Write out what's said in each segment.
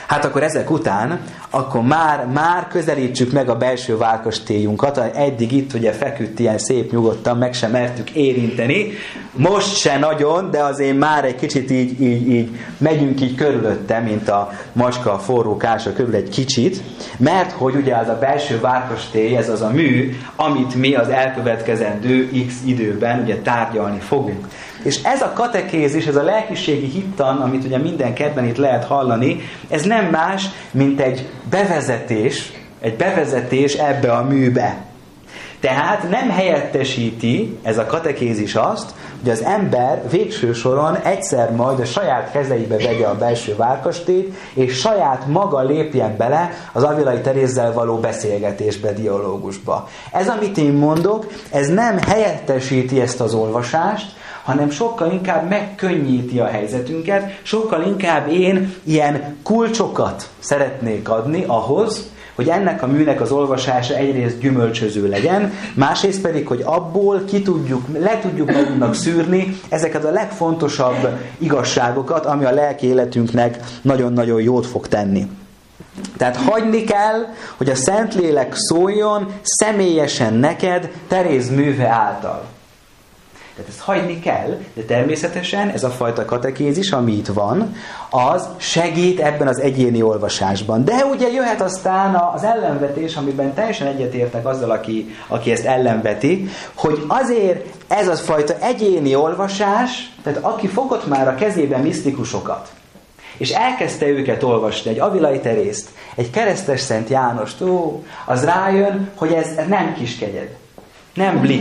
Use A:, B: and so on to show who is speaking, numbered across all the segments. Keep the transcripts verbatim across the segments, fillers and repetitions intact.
A: Hát akkor ezek után, akkor már, már közelítsük meg a belső várkastélyunkat. Eddig itt ugye feküdt ilyen szép nyugodtan, meg sem mertük érinteni. Most se nagyon, de azért már egy kicsit így, így, így megyünk így körülötte, mint a macska a forró kása körül egy kicsit. Mert hogy ugye az a belső várkastély, ez az a mű, amit mi az elkövetkezendő X időben ugye tárgyalni fogunk. És ez a katekézis, ez a lelkiségi hittan, amit ugye minden kedven itt lehet hallani, ez nem más, mint egy bevezetés, egy bevezetés ebbe a műbe. Tehát nem helyettesíti ez a katekézis azt, hogy az ember végső soron egyszer majd a saját kezeibe vegye a belső várkastélyt, és saját maga lépjen bele az Avilai Terézzel való beszélgetésbe, dialógusba. Ez, amit én mondok, ez nem helyettesíti ezt az olvasást, hanem sokkal inkább megkönnyíti a helyzetünket, sokkal inkább én ilyen kulcsokat szeretnék adni ahhoz, hogy ennek a műnek az olvasása egyrészt gyümölcsöző legyen, másrészt pedig, hogy abból ki tudjuk, le tudjuk magunknak szűrni ezeket a legfontosabb igazságokat, ami a lelki életünknek nagyon-nagyon jót fog tenni. Tehát hagyni kell, hogy a Szentlélek szóljon személyesen neked Teréz műve által. Tehát ezt hagyni kell, de természetesen ez a fajta katekézis, ami itt van, az segít ebben az egyéni olvasásban. De ugye jöhet aztán az ellenvetés, amiben teljesen egyetértek azzal, aki, aki ezt ellenveti, hogy azért ez az fajta egyéni olvasás, tehát aki fogott már a kezében misztikusokat, és elkezdte őket olvasni, egy Avilai Terészt, egy Keresztes Szent Jánost, ó, az rájön, hogy ez nem kiskegyed. Nem blik.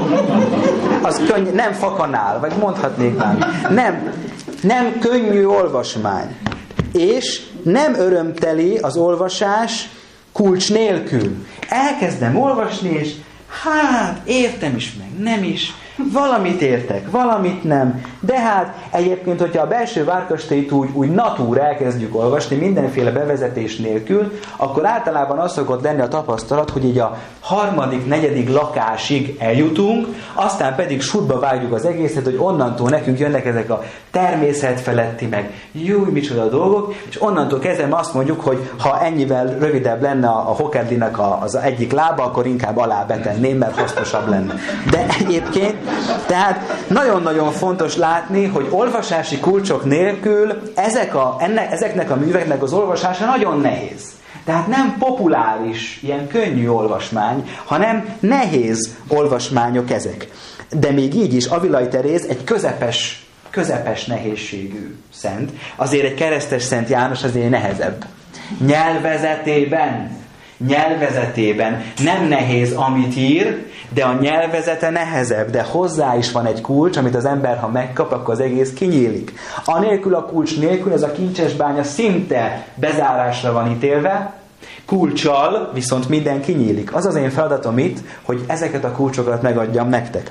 A: Az könny- nem fakanál, vagy mondhatnék már. Nem, nem könnyű olvasmány. És nem örömteli az olvasás kulcs nélkül. Elkezdem olvasni, és hát értem is meg, nem is. Valamit értek, valamit nem. De hát egyébként, hogyha a belső várkastélyt úgy, úgy natúr elkezdjük olvasni, mindenféle bevezetés nélkül, akkor általában az szokott lenni a tapasztalat, hogy így a harmadik, negyedik lakásig eljutunk, aztán pedig sútba vágjuk az egészet, hogy onnantól nekünk jönnek ezek a természetfeletti, meg jó, micsoda dolgok, és onnantól kezdve azt mondjuk, hogy ha ennyivel rövidebb lenne a, a Hokedlinek a, az egyik lába, akkor inkább alá betenném, mert hasznosabb lenne. De egyébként tehát nagyon-nagyon fontos látni, hogy olvasási kulcsok nélkül ezek a, ennek, ezeknek a műveknek az olvasása nagyon nehéz. Tehát nem populáris, ilyen könnyű olvasmány, hanem nehéz olvasmányok ezek. De még így is Avilai Teréz egy közepes, közepes nehézségű szent. Azért egy Keresztes Szent János azért nehezebb. Nyelvezetében nyelvezetében nem nehéz, amit ír, de a nyelvezete nehezebb, de hozzá is van egy kulcs, amit az ember, ha megkap, akkor az egész kinyílik. Anélkül a kulcs nélkül ez a kincsesbánya szinte bezárásra van ítélve, kulccsal viszont minden kinyílik. Az az én feladatom itt, hogy ezeket a kulcsokat megadjam nektek.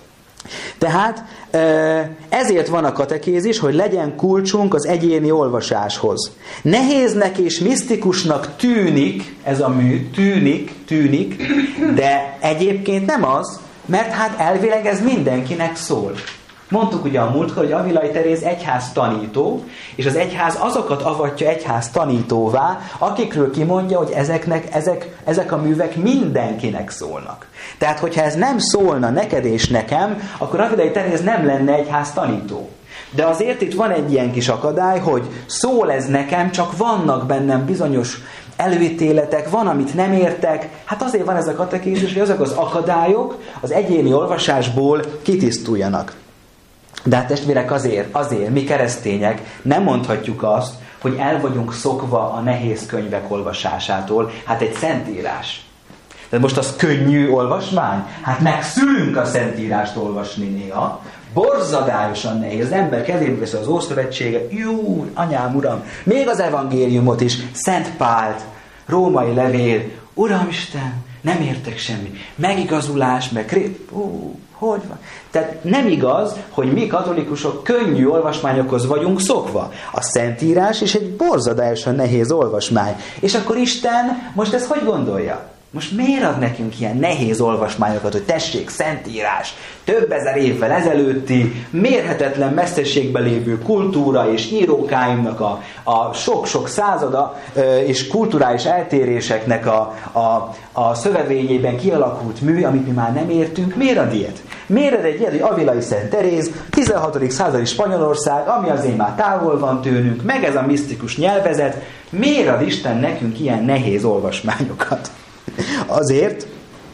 A: Tehát ezért van a katekézis, hogy legyen kulcsunk az egyéni olvasáshoz. Nehéznek és misztikusnak tűnik ez a mű, tűnik, tűnik, de egyébként nem az, mert hát elvileg ez mindenkinek szól. Mondtuk ugye a múltkor, hogy Avilai Teréz egyház tanító, és az egyház azokat avatja egyház tanítóvá, akikről kimondja, hogy ezeknek, ezek, ezek a művek mindenkinek szólnak. Tehát, hogyha ez nem szólna neked és nekem, akkor Avilai Teréz nem lenne egyház tanító. De azért itt van egy ilyen kis akadály, hogy szól ez nekem, csak vannak bennem bizonyos előítéletek, van, amit nem értek. Hát azért van ez a katekézis, hogy azok az akadályok az egyéni olvasásból kitisztuljanak. De hát testvérek, azért, azért mi keresztények nem mondhatjuk azt, hogy el vagyunk szokva a nehéz könyvek olvasásától. Hát egy szentírás. De most az könnyű olvasmány? Hát megszülünk a szentírást olvasni néha. Borzadályosan nehéz. Az ember kezébe veszi az Ószövetséget. Jú, anyám, uram, még az evangéliumot is. Szent Pált, római levél. Uramisten, nem értek semmit. Megigazulás, meg krép. Ú, hogy van? Tehát nem igaz, hogy mi katolikusok könnyű olvasmányokhoz vagyunk szokva. A Szentírás is egy borzadályosan nehéz olvasmány. És akkor Isten most ezt hogy gondolja? Most miért ad nekünk ilyen nehéz olvasmányokat, hogy tessék, Szentírás, több ezer évvel ezelőtti, mérhetetlen messzeségben lévő kultúra és írókáimnak a, a sok-sok százada és kulturális eltéréseknek a, a, a szövevényében kialakult mű, amit mi már nem értünk, miért ad ilyet? Miért ad egy ilyen, hogy Avilai Szent Teréz, tizenhatodik századi Spanyolország, ami azért már távol van tőlünk, meg ez a misztikus nyelvezet, miért ad Isten nekünk ilyen nehéz olvasmányokat? Azért,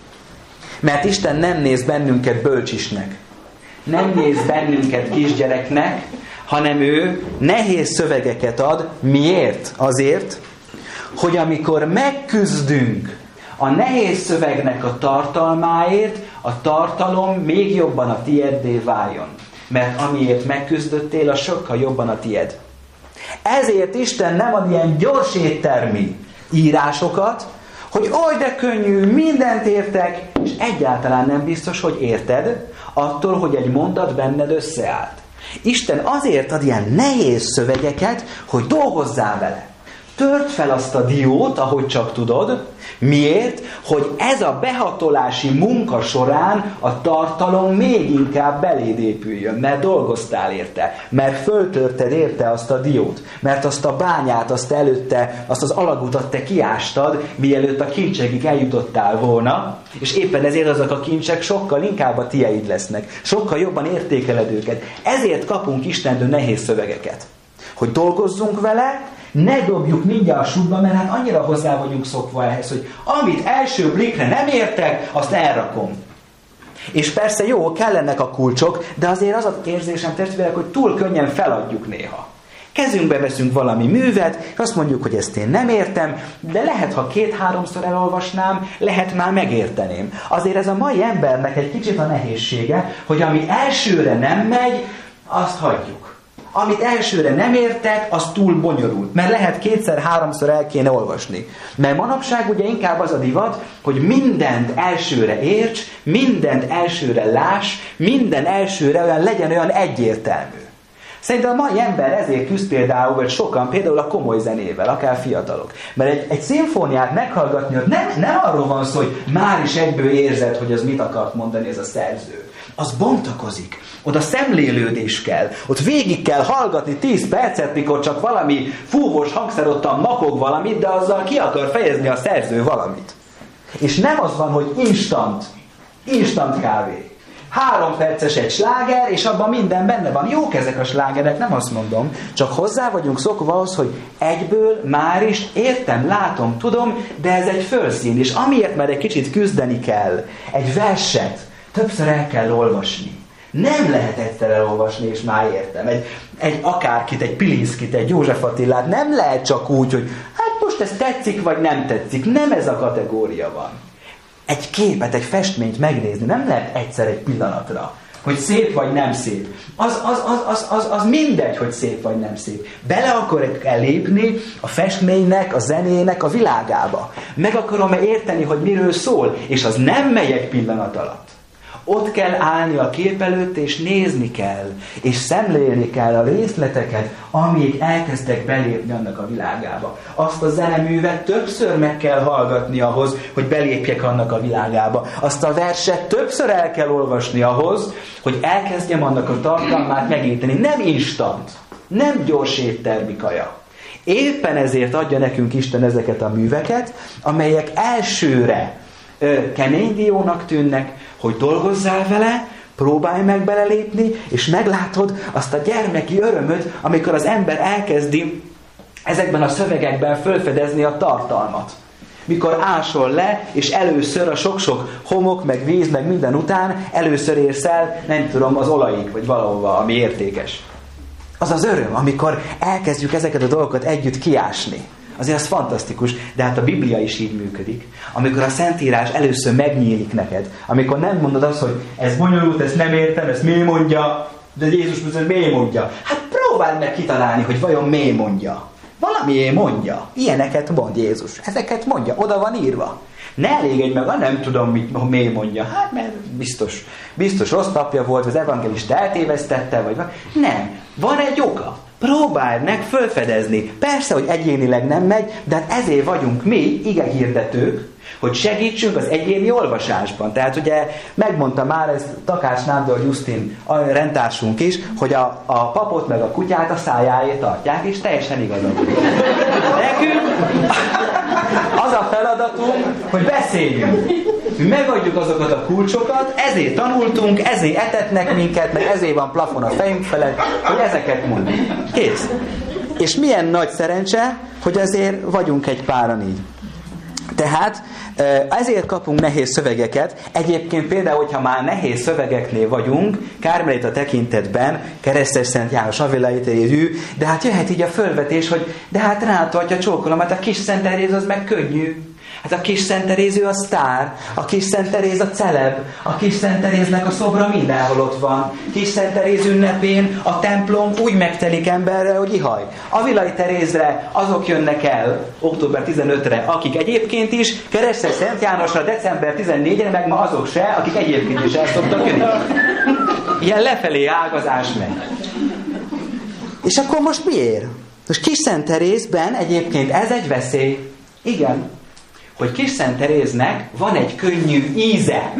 A: mert Isten nem néz bennünket bölcsisnek, nem néz bennünket kisgyereknek, hanem ő nehéz szövegeket ad. Miért? Azért, hogy amikor megküzdünk a nehéz szövegnek a tartalmáért, a tartalom még jobban a tieddé váljon. Mert amiért megküzdöttél, az sokkal jobban a tied. Ezért Isten nem ad ilyen gyors éttermi írásokat, hogy oly de könnyű, mindent értek, és egyáltalán nem biztos, hogy érted, attól, hogy egy mondat benned összeállt. Isten azért ad ilyen nehéz szövegeket, hogy dolgozzál vele. Tört fel azt a diót, ahogy csak tudod. Miért? Hogy ez a behatolási munka során a tartalom még inkább beléd épüljön, mert dolgoztál érte, mert föltörted érte azt a diót, mert azt a bányát, azt előtte, azt az alagutat te kiástad, mielőtt a kincsekig eljutottál volna, és éppen ezért azok a kincsek sokkal inkább a tieid lesznek, sokkal jobban értékeled őket. Ezért kapunk Istentől nehéz szövegeket, hogy dolgozzunk vele, ne dobjuk mindjárt a sútba, mert hát annyira hozzá vagyunk szokva ehhez, hogy amit első blikre nem értek, azt elrakom. És persze jó, kellenek a kulcsok, de azért az az érzésem, testvérek, hogy túl könnyen feladjuk néha. Kezünkbe veszünk valami művet, és azt mondjuk, hogy ezt én nem értem, de lehet, ha két-háromszor elolvasnám, lehet már megérteném. Azért ez a mai embernek egy kicsit a nehézsége, hogy ami elsőre nem megy, azt hagyjuk. Amit elsőre nem értek, az túl bonyolult. Mert lehet kétszer-háromszor el kéne olvasni. Mert manapság ugye inkább az a divat, hogy mindent elsőre érts, mindent elsőre láss, minden elsőre olyan legyen olyan egyértelmű. Szerintem a mai ember ezért küzd például, vagy sokan például a komoly zenével, akár fiatalok. Mert egy, egy szimfóniát meghallgatni, nem, nem arról van szó, hogy már is egyből érzed, hogy az mit akart mondani ez a szerző. Az bontakozik. Oda szemlélődés kell. Ott végig kell hallgatni tíz percet, mikor csak valami fúvós hangszerottan makog valamit, de azzal ki akar fejezni a szerző valamit. És nem az van, hogy instant, instant kávé. Három perces egy sláger, és abban minden benne van. Jók ezek a slágerek, nem azt mondom. Csak hozzá vagyunk szokva ahhoz, hogy egyből már is értem, látom, tudom, de ez egy fölszín. És amiért már egy kicsit küzdeni kell, egy verset többször el kell olvasni. Nem lehet egyszer elolvasni, és már értem. Egy, egy akárkit, egy Pilinszkit, egy József Attilát nem lehet csak úgy, hogy hát most ez tetszik, vagy nem tetszik. Nem ez a kategória van. Egy képet, egy festményt megnézni nem lehet egyszer egy pillanatra, hogy szép vagy nem szép. Az, az, az, az, az, az mindegy, hogy szép vagy nem szép. Bele akarok lépni a festménynek, a zenének a világába. Meg akarom érteni, hogy miről szól, és az nem megy egy pillanat alatt. Ott kell állni a kép előtt, és nézni kell, és szemlélni kell a részleteket, amíg elkezdtek belépni annak a világába. Azt a zeneművet többször meg kell hallgatni ahhoz, hogy belépjek annak a világába. Azt a verset többször el kell olvasni ahhoz, hogy elkezdjem annak a tartalmát megérteni. Nem instant, nem gyors éttermi kaja. Éppen ezért adja nekünk Isten ezeket a műveket, amelyek elsőre ö, kemény diónak tűnnek, hogy dolgozzál vele, próbálj meg belelépni, és meglátod azt a gyermeki örömöt, amikor az ember elkezdi ezekben a szövegekben felfedezni a tartalmat. Mikor ásol le, és először a sok-sok homok, meg víz, meg minden után először érsz el, nem tudom, az olajig, vagy valahova, ami értékes. Az az öröm, amikor elkezdjük ezeket a dolgokat együtt kiásni. Azért az fantasztikus, de hát a Biblia is így működik. Amikor a Szentírás először megnyílik neked, amikor nem mondod azt, hogy ez bonyolult, ezt nem értem, ezt miért mondja, de Jézus mondja, hogy miért mondja. Hát próbáld meg kitalálni, hogy vajon miért mondja. Valamiért mondja. Ilyeneket mond Jézus. Ezeket mondja. Oda van írva. Ne elégedj meg, nem tudom, mit, miért mondja. Hát, mert biztos, biztos rossz papja volt, az evangelista eltévesztette, vagy van. Nem. Van egy oka. Próbáld meg fölfedezni. Persze, hogy egyénileg nem megy, de hát ezért vagyunk mi, igehirdetők, hogy segítsünk az egyéni olvasásban. Tehát ugye megmondta már ezt Takács Nándor Justin, a rendtársunk is, hogy a, a papot meg a kutyát a szájáért tartják, és teljesen igazad. Nekünk az a feladatunk, hogy beszéljünk. Mi megadjuk azokat a kulcsokat, ezért tanultunk, ezért etetnek minket, meg ezért van plafon a fejünk felett, hogy ezeket mondjuk. Kész. És milyen nagy szerencse, hogy azért vagyunk egy páran így. Tehát ezért kapunk nehéz szövegeket. Egyébként például, hogyha már nehéz szövegeknél vagyunk, Kármelita tekintetben, Keresztes Szent János Avilai-Terézű, de hát jöhet így a fölvetés, hogy de hát rátartja csókolom, hát a kis Szent Teréz az meg könnyű. Hát a kis Szent Teréző a sztár, a kis Szent Teréz a celeb, a kis Szent Teréznek a szobra mindenhol ott van. Kis Szent Teréz ünnepén a templom úgy megtelik emberrel, hogy ihaj. Avilai Terézre azok jönnek el október tizenötödikére, akik egyébként is, Keresztes Szent Jánosra december tizennégyedikére, meg ma azok se, akik egyébként is el szoktak jönni. Ilyen lefelé ágazás megy. És akkor most miért? Most Kis Szent Terézben egyébként ez egy veszély. Igen. Hogy Kis Szent Teréznek van egy könnyű íze.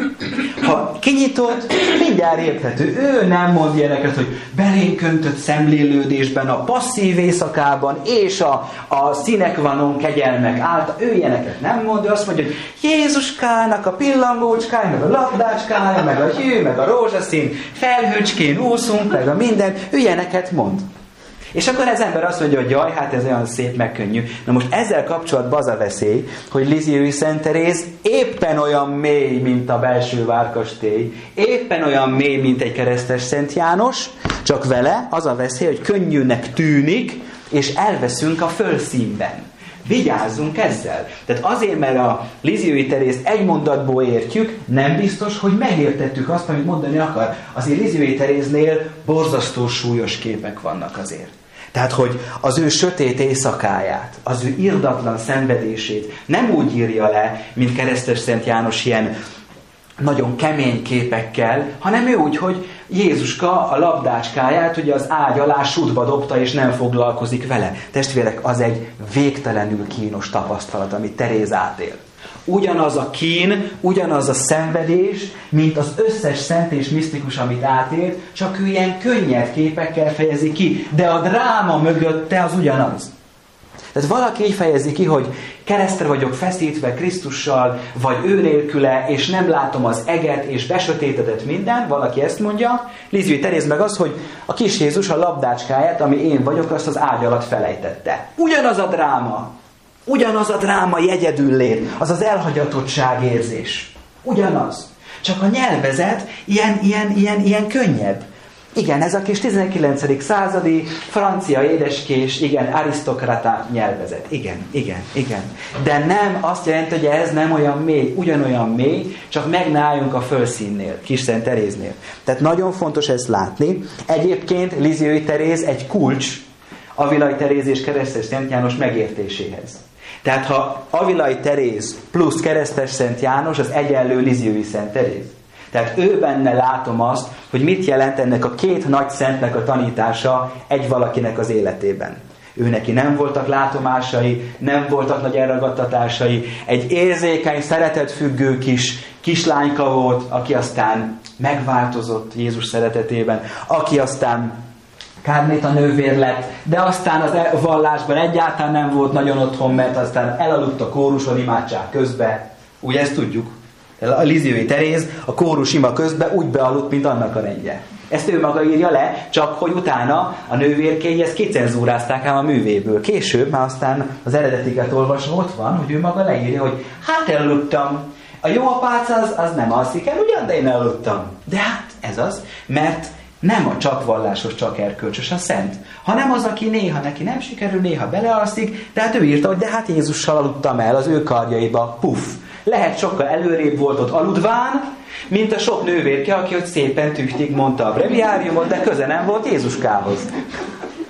A: Ha kinyitod, mindjárt érthető. Ő nem mond ilyeneket, hogy belénk öntött szemlélődésben, a passzív éjszakában és a, a színek vanon kegyelmek által. Ő ilyeneket nem mond, ő azt mondja, hogy Jézuskának a pillangócskája, meg a labdácskája, meg a hű, meg a rózsaszín, felhőcskén úszunk, meg a minden. Ő ilyeneket mond. És akkor az ember azt mondja, hogy jaj, hát ez olyan szép, meg könnyű. Na most ezzel kapcsolatban az a veszély, hogy Lisieux Szent Teréz éppen olyan mély, mint a belső várkastély, éppen olyan mély, mint egy Keresztes Szent János, csak vele az a veszély, hogy könnyűnek tűnik, és elveszünk a fölszínben. Vigyázzunk ezzel. Tehát azért, mert a Lisieux Terézt egy mondatból értjük, nem biztos, hogy megértettük azt, amit mondani akar. Azért Lisieux Teréznél borzasztó súlyos képek vannak azért. Tehát, hogy az ő sötét éjszakáját, az ő irdatlan szenvedését nem úgy írja le, mint Keresztes Szent János ilyen nagyon kemény képekkel, hanem ő úgy, hogy Jézuska a labdácskáját ugye az ágy alá sútba dobta, és nem foglalkozik vele. Testvérek, az egy végtelenül kínos tapasztalat, amit Teréz átél. Ugyanaz a kín, ugyanaz a szenvedés, mint az összes szent és misztikus, amit átélt, csak ő ilyen könnyed képekkel fejezi ki, de a dráma mögötte az ugyanaz. Tehát valaki így fejezi ki, hogy keresztre vagyok feszítve Krisztussal, vagy ő nélküle, és nem látom az eget, és besötétedett minden, valaki ezt mondja. Lisieux Teréz meg az, hogy a kis Jézus a labdácskáját, ami én vagyok, azt az ágy alatt felejtette. Ugyanaz a dráma, ugyanaz a drámai egyedüllét, az az elhagyatottság érzés. Ugyanaz. Csak a nyelvezet ilyen, ilyen, ilyen, ilyen könnyebb. Igen, ez a kis tizenkilencedik századi francia édeskés, igen, arisztokrata nyelvezet. Igen, igen, igen. De nem azt jelenti, hogy ez nem olyan mély, ugyanolyan mély, csak meg ne álljunk a fölszínnél, Kis Szent Teréznél. Tehát nagyon fontos ezt látni. Egyébként Lisieux Teréz egy kulcs Avilai Teréz és Keresztes Szent János megértéséhez. Tehát ha Avilai Teréz plusz Keresztes Szent János, az egyenlő Lisieux Szent Teréz. Tehát ő benne látom azt, hogy mit jelent ennek a két nagy szentnek a tanítása egy valakinek az életében. Ő neki nem voltak látomásai, nem voltak nagy elragadtatásai, egy érzékeny, szeretetfüggő kis kislányka volt, aki aztán megváltozott Jézus szeretetében, aki aztán Kármelita nővér lett, de aztán az vallásban egyáltalán nem volt nagyon otthon, mert aztán elaludt a kóruson imádság közben. Ugye ezt tudjuk? A Lisieux Teréz a kórus ima közben úgy bealudt, mint annak a rendje. Ezt ő maga írja le, csak hogy utána a nővérkény ezt kicenzúrázták ám a művéből. Később már aztán az eredetiket olvasva ott van, hogy ő maga leírja, hogy hát elaludtam. A jó apác az, az nem alszik el ugyan, de én elaludtam. De hát ez az, mert nem a csak vallásos, csak erkölcsös a szent, hanem az, aki néha neki nem sikerül, néha belealszik, de hát ő írta, hogy de hát Jézussal aludtam el az ő karjaiba, puff. Lehet sokkal előrébb volt ott aludván, mint a sok nővérke, aki ott szépen tüchtig mondta a breviáriumot, de köze nem volt Jézuskához.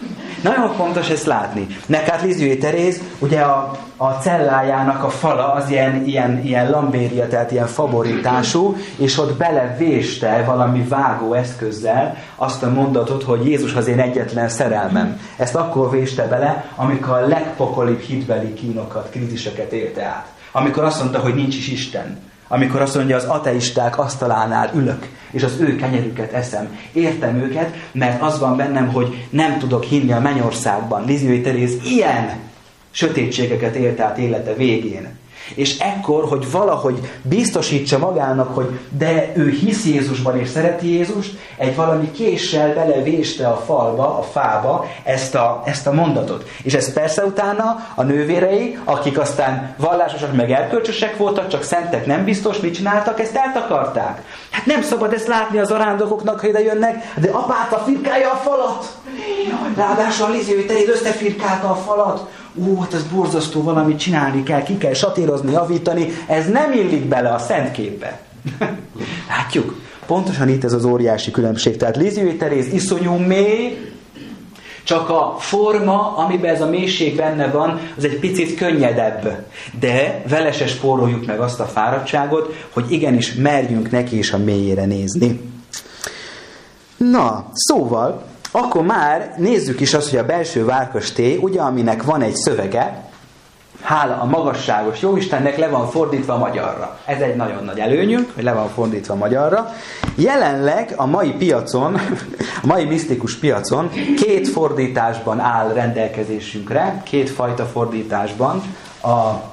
A: Nagyon fontos ezt látni. Nekát Lisieux Teréz, ugye a, a cellájának a fala az ilyen, ilyen, ilyen lambéria, tehát ilyen favoritású, és ott belevéste valami vágó eszközzel azt a mondatot, hogy Jézus az én egyetlen szerelmem. Ezt akkor véste bele, amikor a legpokolibb hitbeli kínokat, kríziseket élte át. Amikor azt mondta, hogy nincs is Isten. Amikor azt mondja, az ateisták asztalánál ülök, és az ő kenyerüket eszem. Értem őket, mert az van bennem, hogy nem tudok hinni a mennyországban. Lisieux Teréz ilyen sötétségeket élt át élete végén. És ekkor, hogy valahogy biztosítsa magának, hogy de ő hisz Jézusban és szereti Jézust, egy valami késsel belevéste a falba, a fába ezt a, ezt a mondatot. És ez persze utána a nővérei, akik aztán vallásosak meg erkölcsösek voltak, csak szentek nem biztos, mit csináltak, ezt eltakarták. Hát nem szabad ezt látni az arándokoknak, ha ide jönnek, de apáta firkálja a falat. Ráadásul a Lisieux Teréz összefirkálta a falat. Ú, hát ez borzasztó, valamit csinálni kell, ki kell satírozni, javítani, ez nem illik bele a szent képbe. Látjuk? Pontosan itt ez az óriási különbség. Tehát Lisieux Teréz iszonyú mély, csak a forma, amiben ez a mélység benne van, az egy picit könnyedebb. De vele se spóroljuk meg azt a fáradtságot, hogy igenis merjünk neki is a mélyére nézni. Na, szóval, akkor már nézzük is azt, hogy a belső várkastély, ugye, aminek van egy szövege, hála a magasságos Jóistennek le van fordítva magyarra. Ez egy nagyon nagy előnyünk, hogy le van fordítva magyarra. Jelenleg a mai piacon, a mai misztikus piacon két fordításban áll rendelkezésünkre, két fajta fordításban a,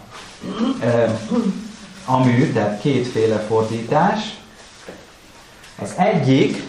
A: e, a mű, tehát kétféle fordítás. Az egyik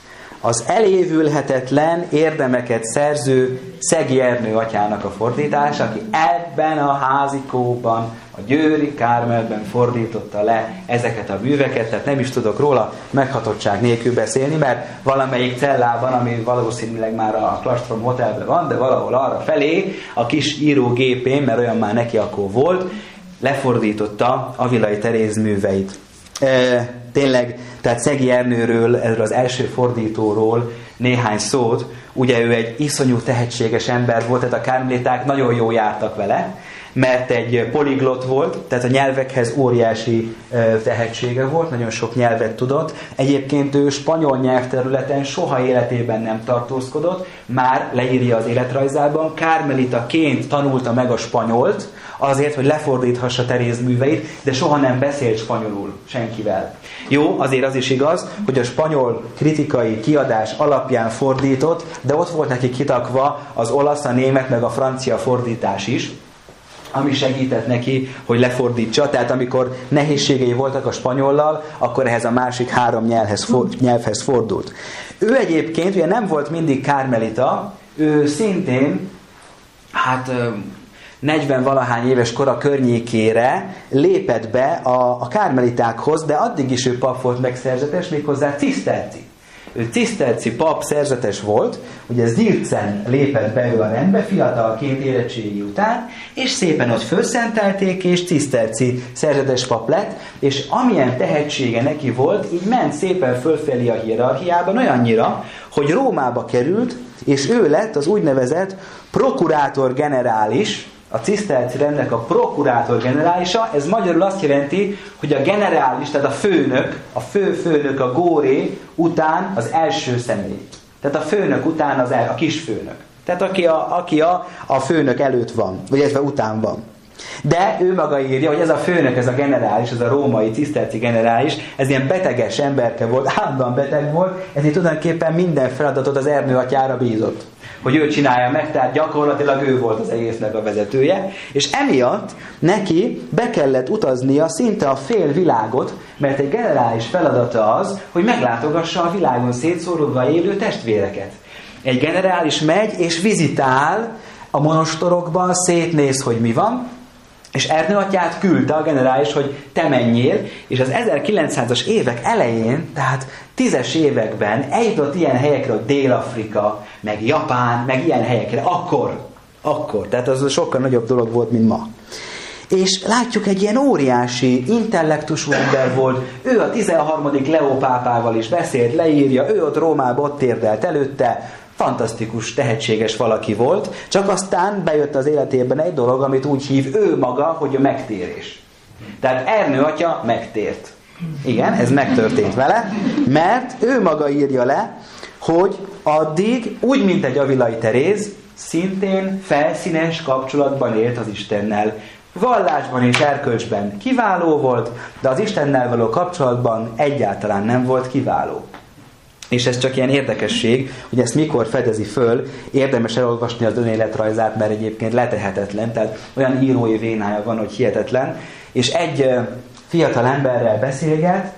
A: az elévülhetetlen érdemeket szerző Szegi Ernő atyának a fordítás, aki ebben a házikóban, a Győri Kármelben fordította le ezeket a műveket, tehát nem is tudok róla meghatottság nélkül beszélni, mert valamelyik cellában, ami valószínűleg már a Klastrom Hotelben van, de valahol arra felé a kis írógépén, mert olyan már neki akkor volt, lefordította Avilai Teréz műveit. E, tényleg, tehát Szegi Ernőről, erről az első fordítóról néhány szót. Ugye ő egy iszonyú tehetséges ember volt, tehát a kármeliták nagyon jól jártak vele, mert egy poliglot volt, tehát a nyelvekhez óriási tehetsége volt, nagyon sok nyelvet tudott. Egyébként ő spanyol nyelvterületen soha életében nem tartózkodott, már leírja az életrajzában, kármelitaként tanulta meg a spanyolt, azért, hogy lefordíthassa Teréz műveit, de soha nem beszélt spanyolul senkivel. Jó, azért az is igaz, hogy a spanyol kritikai kiadás alapján fordított, de ott volt neki kitakva az olasz, a német, meg a francia fordítás is, ami segített neki, hogy lefordítsa. Tehát amikor nehézségei voltak a spanyollal, akkor ehhez a másik három nyelvhez, for, nyelvhez fordult. Ő egyébként ugye nem volt mindig kármelita, ő szintén, hát negyven-valahány éves kora környékére lépett be a, a kármelitákhoz, de addig is ő pap volt megszerzetes, méghozzá ciszterci. Ő ciszterci pap szerzetes volt, ugye Zircen lépett be ő a rendbe, fiatalként érettségi után, és szépen ott fölszentelték, és ciszterci szerzetes pap lett, és amilyen tehetsége neki volt, így ment szépen fölfelé a hierarchiában, olyannyira, hogy Rómába került, és ő lett az úgynevezett prokurátor generális, a ciszterci rendnek a prokurátor generálisa, ez magyarul azt jelenti, hogy a generális, tehát a főnök, a fő-főnök, a góré után az első személy. Tehát a főnök után az el, a kisfőnök. Tehát aki, a, aki a, a főnök előtt van, vagy ez után van. De ő maga írja, hogy ez a főnök, ez a generális, ez a római ciszterci generális, ez ilyen beteges emberke volt, állandóan beteg volt, ezért tulajdonképpen minden feladatot az Ernő atyára bízott, hogy ő csinálja meg, tehát gyakorlatilag ő volt az egésznek a vezetője, és emiatt neki be kellett utaznia szinte a fél világot, mert egy generális feladata az, hogy meglátogassa a világon szétszóródva élő testvéreket. Egy generális megy és vizitál a monostorokban, szétnéz, hogy mi van, és Ernő atyát küldte a generális, hogy te menjél, és az ezerkilencszázas évek elején, tehát tízes években eljutott ilyen helyekre, hogy Dél-Afrika, meg Japán, meg ilyen helyekre, akkor, akkor, tehát az sokkal nagyobb dolog volt, mint ma. És látjuk, egy ilyen óriási, intellektusú ember volt, ő a tizenharmadik Leó pápával is beszélt, leírja, ő ott Rómában ott térdelt előtte, fantasztikus, tehetséges valaki volt, csak aztán bejött az életében egy dolog, amit úgy hív ő maga, hogy a megtérés. Tehát Ernő atya megtért. Igen, ez megtörtént vele, mert ő maga írja le, hogy addig, úgy, mint egy Avilai Teréz, szintén felszínes kapcsolatban élt az Istennel. Vallásban és erkölcsben kiváló volt, de az Istennel való kapcsolatban egyáltalán nem volt kiváló. És ez csak ilyen érdekesség, hogy ezt mikor fedezi föl, érdemes elolvasni az önéletrajzát, mert egyébként letehetetlen, tehát olyan írói vénája van, hogy hihetetlen, és egy fiatal emberrel beszélget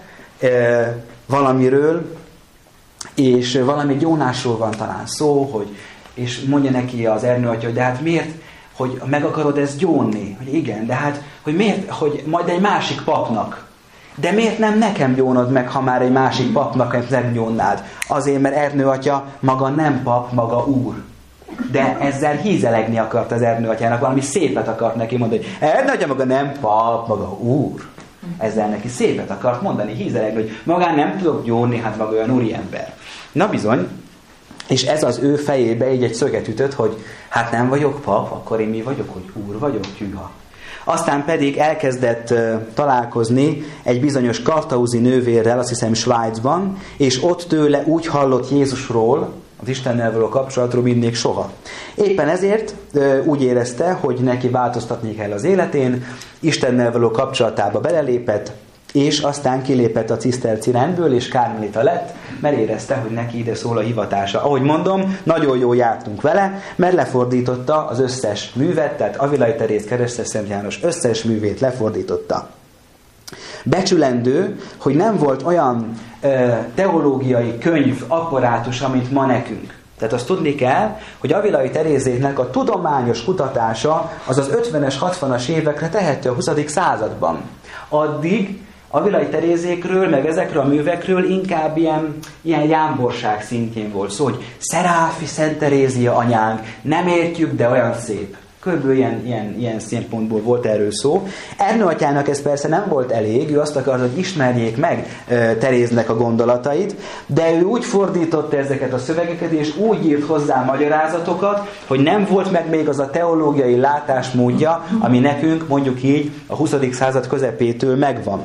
A: valamiről, és valami gyónásról van talán szó, hogy, és mondja neki az Ernő atya, hogy de hát miért, hogy meg akarod ezt gyónni? Hogy igen, de hát, hogy miért, hogy majd egy másik papnak. De miért nem nekem gyónod meg, ha már egy másik papnak nem gyónnád? Azért, mert Ernő atya maga nem pap, maga úr. De ezzel hízelegni akart az Ernő atyának, valami szépet akart neki mondani, hogy Ernő atya maga nem pap, maga úr. Ezzel neki szépet akart mondani, hízelegni, hogy magán nem tudok gyónni, hát maga olyan úriember. Na bizony, és ez az ő fejébe így egy szöget ütött, hogy hát nem vagyok pap, akkor én mi vagyok, hogy úr vagyok, tűha. Aztán pedig elkezdett uh, találkozni egy bizonyos kartauzi nővérrel, azt hiszem Svájcban, és ott tőle úgy hallott Jézusról, az Istennel való kapcsolatról, mint még soha. Éppen ezért uh, úgy érezte, hogy neki változtatni kell az életén, Istennel való kapcsolatába belelépett, és aztán kilépett a ciszterci rendből, és kármelita lett, mert érezte, hogy neki ide szól a hivatása. Ahogy mondom, nagyon jól jártunk vele, mert lefordította az összes művet, tehát Avilai Teréz, Keresztes Szent János összes művét lefordította. Becsülendő, hogy nem volt olyan ö, teológiai könyv apparátusa, mint ma nekünk. Tehát azt tudni kell, hogy Avilai Terézéknek a tudományos kutatása az az ötvenes, hatvanas évekre tehető a huszadik században. Addig Avilai Terézékről, meg ezekről a művekről inkább ilyen, ilyen jámborság szintjén volt szó, hogy Szeráfi Szent Terézia anyánk, nem értjük, de olyan szép. Körülbelül ilyen, ilyen, ilyen szempontból volt erről szó. Ernő atyának ez persze nem volt elég, ő azt akarta, hogy ismerjék meg e, Teréznek a gondolatait, de ő úgy fordította ezeket a szövegeket, és úgy írt hozzá magyarázatokat, hogy nem volt meg még az a teológiai látásmódja, ami nekünk, mondjuk így, a huszadik század közepétől megvan.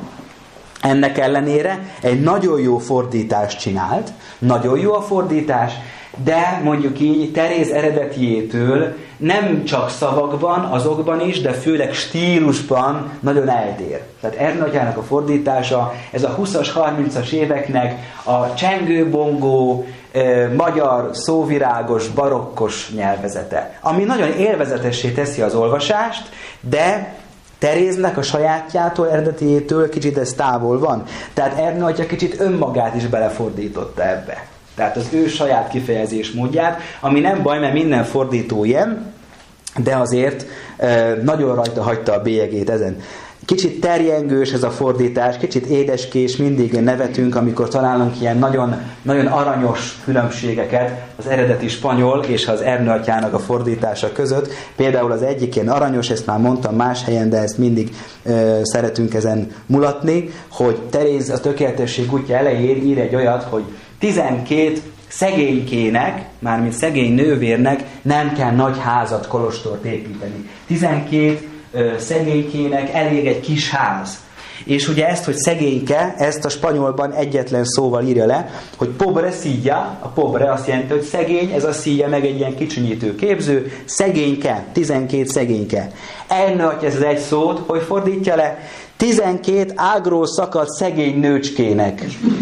A: Ennek ellenére egy nagyon jó fordítást csinált, nagyon jó a fordítás, de mondjuk így Teréz eredetiétől nem csak szavakban, azokban is, de főleg stílusban nagyon eltér. Tehát Ernő atyának a fordítása, ez a huszas, harmincas éveknek a csengőbongó, eh, magyar, szóvirágos, barokkos nyelvezete, ami nagyon élvezetessé teszi az olvasást, de Teréznek a sajátjától, eredetiétől kicsit ez távol van. Tehát Ernő atya kicsit önmagát is belefordította ebbe. Tehát az ő saját kifejezés módját, ami nem baj, mert minden fordító ilyen, de azért e, nagyon rajta hagyta a bélyegét ezen. Kicsit terjengős ez a fordítás, kicsit édeskés, mindig nevetünk, amikor találunk ilyen nagyon, nagyon aranyos különbségeket az eredeti spanyol és az Ernő atyának a fordítása között. Például az egyik ilyen aranyos, ezt már mondtam más helyen, de ezt mindig e, szeretünk ezen mulatni, hogy Teréz a tökéletesség útja elején ír egy olyat, hogy tizenkét szegénykének, mármint szegény nővérnek nem kell nagy házat, kolostort építeni. tizenkét ö, szegénykének elég egy kis ház. És ugye ezt, hogy szegényke, ezt a spanyolban egyetlen szóval írja le, hogy pobrecilla, a pobre azt jelenti, hogy szegény, ez a szíja meg egy ilyen kicsinyítő képző, szegényke, tizenkét szegényke. Ernő atya ez az egy szót, hogy fordítja le, tizenkét ágról szakadt szegény nőcskének.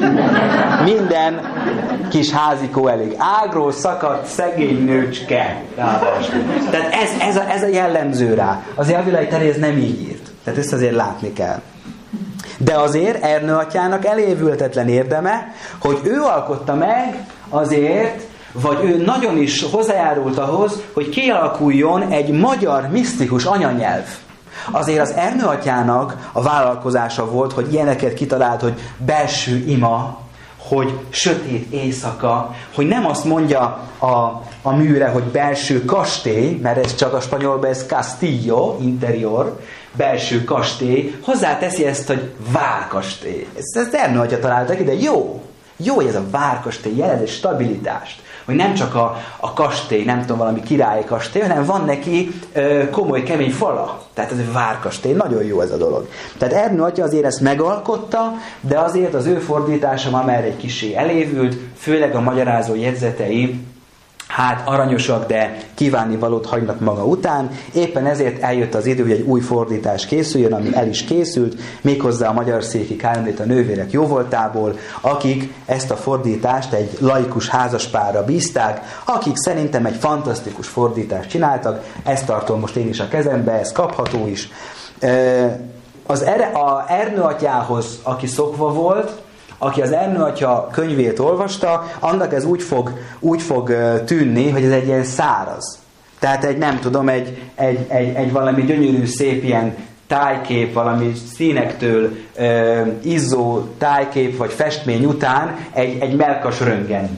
A: Minden kis házikó elég. Ágról szakadt szegény nőcske. Tehát ez, ez, a, ez a jellemző rá. Azért Avilai Teréz nem így írt. Tehát ezt azért látni kell. De azért Ernő atyának elévülhetetlen érdeme, hogy ő alkotta meg azért, vagy ő nagyon is hozzájárult ahhoz, hogy kialakuljon egy magyar misztikus anyanyelv. Azért az Ernő atyának a vállalkozása volt, hogy ilyeneket kitalált, hogy belső ima, hogy sötét éjszaka, hogy nem azt mondja a, a műre, hogy belső kastély, mert ez csak a spanyolban ez castillo, interior, belső kastély, hozzáteszi ezt, hogy várkastély. Ezt, ezt Ernő atya találta ki, de jó, jó, hogy ez a várkastély jelez egy stabilitást. hogy nem csak a, a kastély, nem tudom, valami királyi kastély, hanem van neki ö, komoly, kemény fala. Tehát ez egy várkastély, nagyon jó ez a dolog. Tehát Ernő atya azért ezt megalkotta, de azért az ő fordítása ma már egy kissé elévült, főleg a magyarázó jegyzetei, hát aranyosak, de kívánnivalót hagynak maga után. Éppen ezért eljött az idő, hogy egy új fordítás készüljön, ami el is készült, méghozzá a Magyar Széki Kármelita nővérek jóvoltából, akik ezt a fordítást egy laikus házaspárra bízták, akik szerintem egy fantasztikus fordítást csináltak. Ezt tartom most én is a kezembe, ez kapható is. Az ere, a Ernő atyához, aki szokva volt, aki az Ernő atya könyvét olvasta, annak ez úgy fog, úgy fog tűnni, hogy ez egy ilyen száraz. Tehát egy, nem tudom, egy, egy, egy, egy valami gyönyörű, szép ilyen tájkép, valami színektől uh, izzó tájkép vagy festmény után egy, egy melkas röntgen.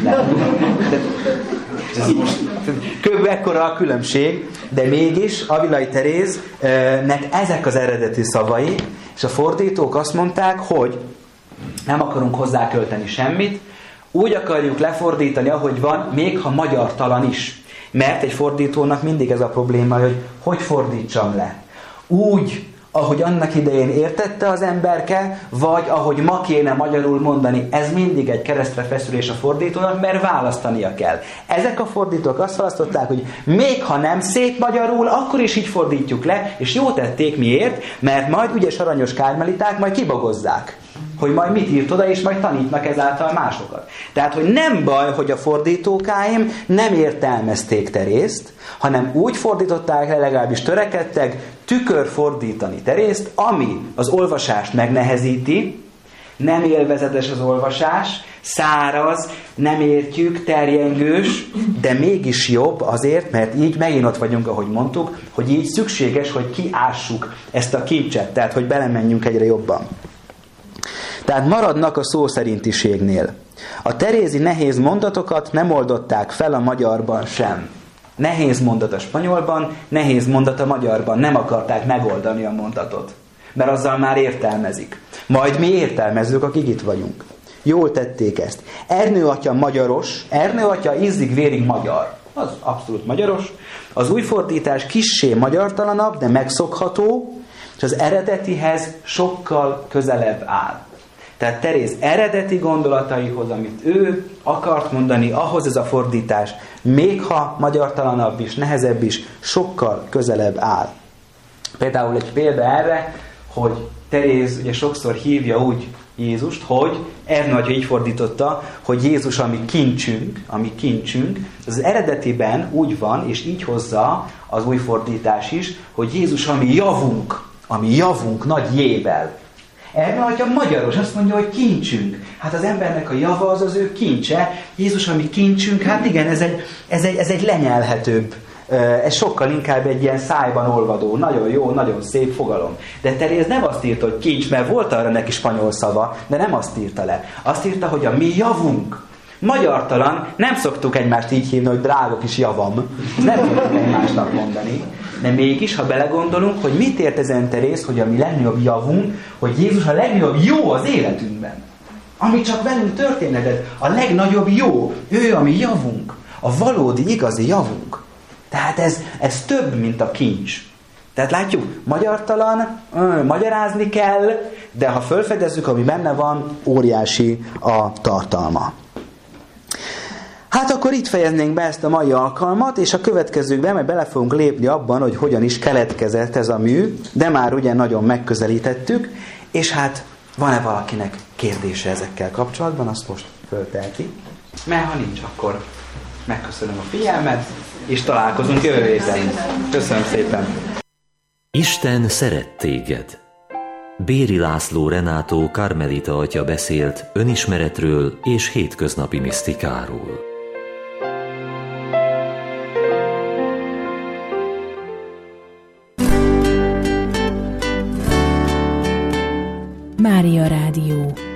A: Kb. Ekkora a különbség, de mégis Avilai Teréznek ezek az eredeti szavai, és a fordítók azt mondták, hogy nem akarunk hozzá költeni semmit, úgy akarjuk lefordítani, ahogy van, még ha magyartalan is. Mert egy fordítónak mindig ez a probléma, hogy hogy fordítsam le. Úgy, ahogy annak idején értette az emberke, vagy ahogy ma kéne magyarul mondani, ez mindig egy keresztre feszülés a fordítónak, mert választania kell. Ezek a fordítók azt választották, hogy még ha nem szép magyarul, akkor is így fordítjuk le, és jó tették miért, mert majd ügyes aranyos kármeliták majd kibogozzák, hogy majd mit írt oda, és majd tanítnak ezáltal másokat. Tehát, hogy nem baj, hogy a fordítókáim nem értelmezték Terészt, hanem úgy fordították le, legalábbis törekedtek tükör fordítani Terészt, ami az olvasást megnehezíti, nem élvezetes az olvasás, száraz, nem értjük, terjengős, de mégis jobb azért, mert így megint ott vagyunk, ahogy mondtuk, hogy így szükséges, hogy kiássuk ezt a kincset, tehát, hogy belemenjünk egyre jobban. Tehát maradnak a szó szerintiségnél. A terézi nehéz mondatokat nem oldották fel a magyarban sem. Nehéz mondat a spanyolban, nehéz mondat a magyarban. Nem akarták megoldani a mondatot, mert azzal már értelmezik. Majd mi értelmezzük, akik itt vagyunk. Jól tették ezt. Ernő atya magyaros, Ernő atya ízig-vérig magyar. Az abszolút magyaros. Az új fordítás kissé magyartalanabb, de megszokható, és az eredetihez sokkal közelebb áll. Tehát Teréz eredeti gondolataihoz, amit ő akart mondani, ahhoz ez a fordítás, még ha magyartalanabb is, nehezebb is, sokkal közelebb áll. Például egy példa erre, hogy Teréz ugye sokszor hívja úgy Jézust, hogy Ernő atya így fordította, hogy Jézus, ami kincsünk, ami kincsünk, az eredetiben úgy van, és így hozza az új fordítás is, hogy Jézus, ami javunk, ami javunk nagy jével. Ernő atya magyaros, azt mondja, hogy kincsünk. Hát az embernek a java az az ő kincse. Jézus, ami kincsünk, hát igen, ez egy, ez egy, ez egy lenyelhetőbb, ez sokkal inkább egy ilyen szájban olvadó, nagyon jó, nagyon szép fogalom. De Teréz nem azt írta, hogy kincs, mert volt arra neki spanyol szava, de nem azt írta le. Azt írta, hogy a mi javunk. Magyartalan, nem szoktuk egymást így hívni, hogy drága kis javam. Nem tudjuk egymásnak mondani. De mégis, ha belegondolunk, hogy mit ért ezen Teréz, hogy a mi legnagyobb javunk, hogy Jézus a legnagyobb jó az életünkben. Ami csak velünk történhetett, a legnagyobb jó, ő a mi javunk, a valódi, igazi javunk. Tehát ez, ez több, mint a kincs. Tehát látjuk, magyartalan, ö, magyarázni kell, de ha felfedezzük, ami benne van, óriási a tartalma. Hát akkor itt fejeznénk be ezt a mai alkalmat, és a következőkben majd bele fogunk lépni abban, hogy hogyan is keletkezett ez a mű, de már ugye nagyon megközelítettük, és hát van-e valakinek kérdése ezekkel kapcsolatban, azt most fölteheti. Mert ha nincs, akkor megköszönöm a figyelmet, és találkozunk jövő héten. Köszönöm szépen!
B: Isten szeret téged. Béri László Renátó karmelita atya beszélt önismeretről és hétköznapi misztikáról.
C: Mária Rádió.